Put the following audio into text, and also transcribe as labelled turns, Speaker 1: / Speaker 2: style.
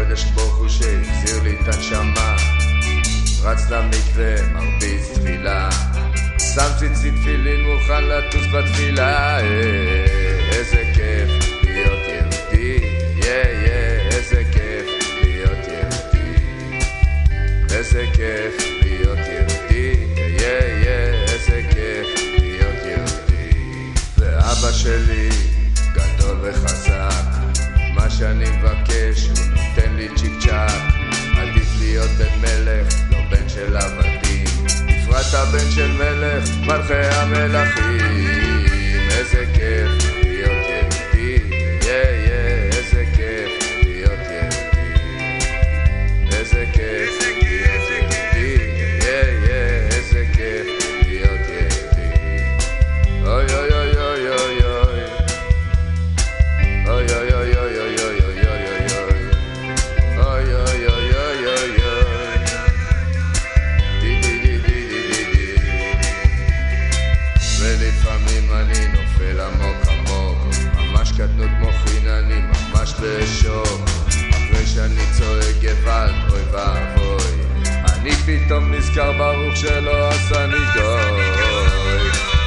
Speaker 1: הקדוש ברוך הוא שהחזיר לי את הנשמה, רץ למקווה, מרביץ תפילה, שם ציצית תפילין, מוכן לטוס בתפילה. איזה כיף להיות יהודי, איזה כיף להיות יהודי, איזה כיף להיות יהודי, איזה כיף להיות יהודי. ואבא שלי גדול וחזק, מה שאני מבקש הוא נותן לי צ'יק צ'אק. עדיף להיות בן מלך, לא בן של עבדים, בפרט הבן של מלך, מלכי המלכים. איזה כיף להיות יהודי, איזה כיף להיות יהודי, איזה כיף להיות יהודי, איזה כיף להיות יהודי. אוי אוי אוי אוי אוי אוי אוי אוי אוי אוי אוי אוי ולפעמים אני נופל עמוק עמוק, ממש קטנות מוחין, אני ממש בשוק. אחרי שאני צועק גבל, אוי ואבוי, אני פתאום נזכר ברוך שלא עשני גוי.